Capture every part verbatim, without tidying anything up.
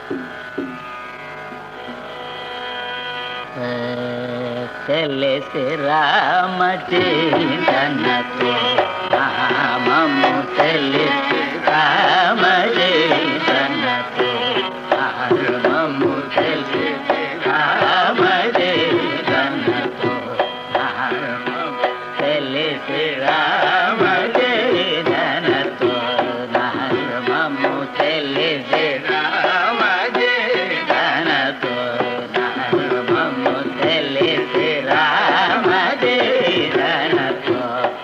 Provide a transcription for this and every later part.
తెలిసి రామ చైతన్యతో నామము తెలిసి రామ చైతన్యతో నామము తెలిసి రామ చైతన్యతో నామము తెలిసి రామ చైతన్యతో నామము తెలిసి రామ చైతన్యతో నామము తెలిసి రామ చైతన్యతో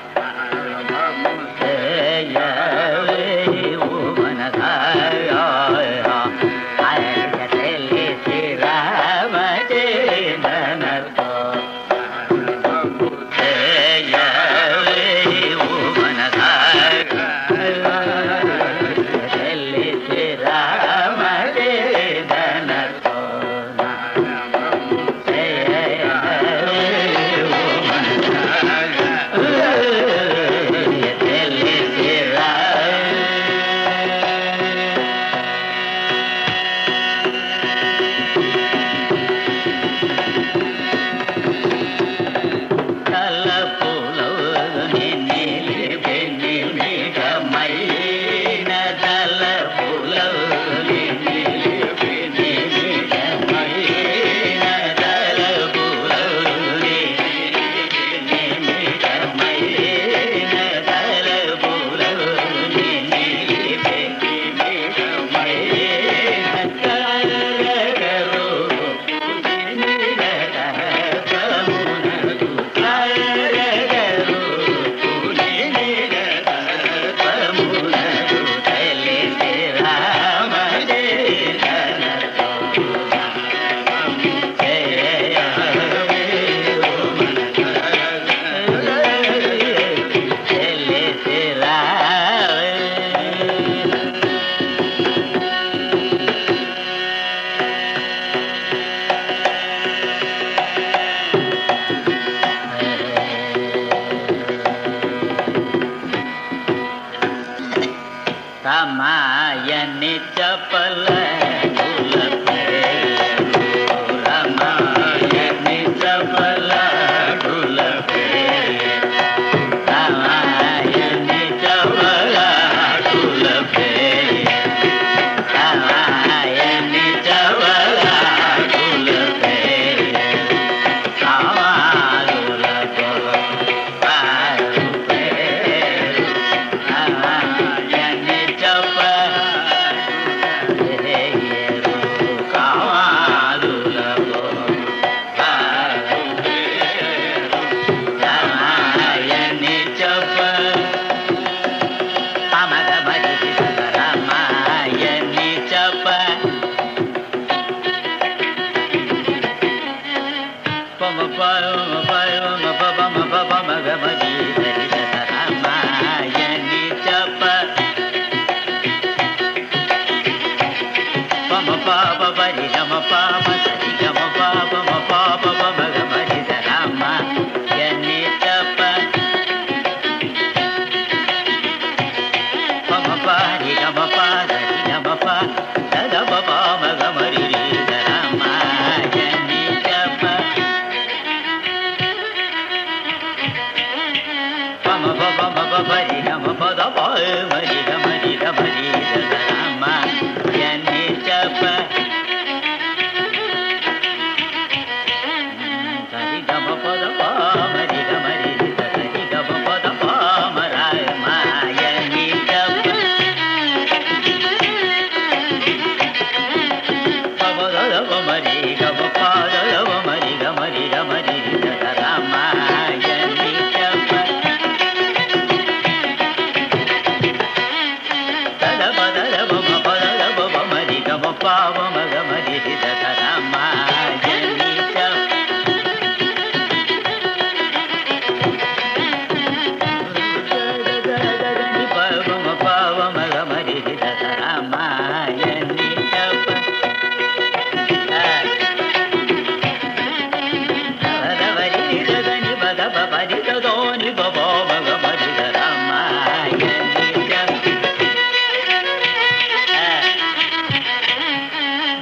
రామాయణి చపల రామాయణి చపల రామాయణి చపల రామాయణి చపల Papa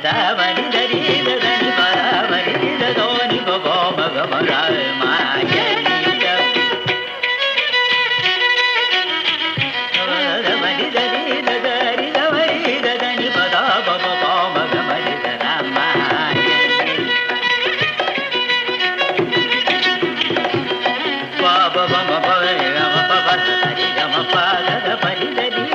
దమని దరి దని పరమరి దోని బబో మగమర మాయని దమని దరి దరి దమరి దని పద బబో మగమరి దరమాయని బాబ బమ పవరి గమ పవ దరి గమ పద పరి దరి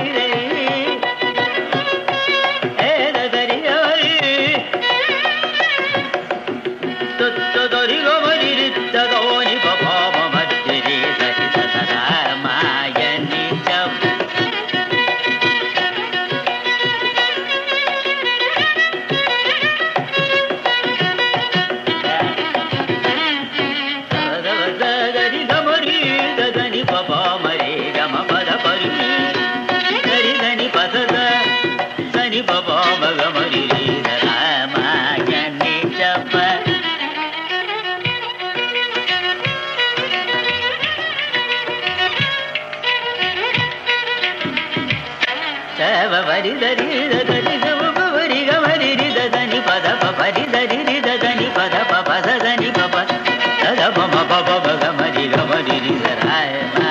వరి దరి దరి గరి గమరి దని పద పరి దరి దని పద పద దని పద పద పమ పమ గమరి గమరి రాయ